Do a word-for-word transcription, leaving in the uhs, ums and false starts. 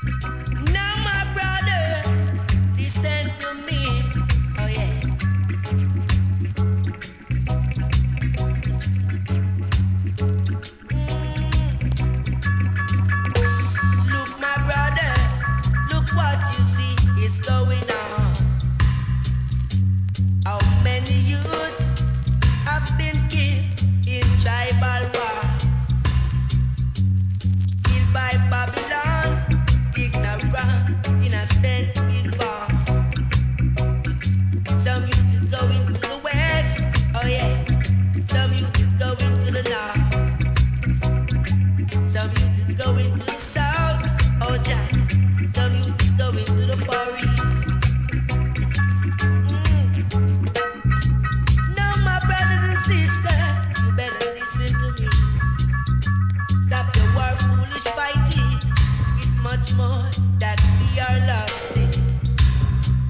Now, my brother, listen to me. Oh, yeah. Look, my brother, look what you see is going on. How many youths have been killed in tribal war? Killed by Babylon, ignorant, innocent, involved. Some youth is going to the west, oh yeah. Some youth is going to the north. Some youth is going to the south, oh Jah. Some youth is going to the far east. Mm. Now, my brothers and sisters, you better listen to me. Stop your war, foolish fighting. It's much more that we are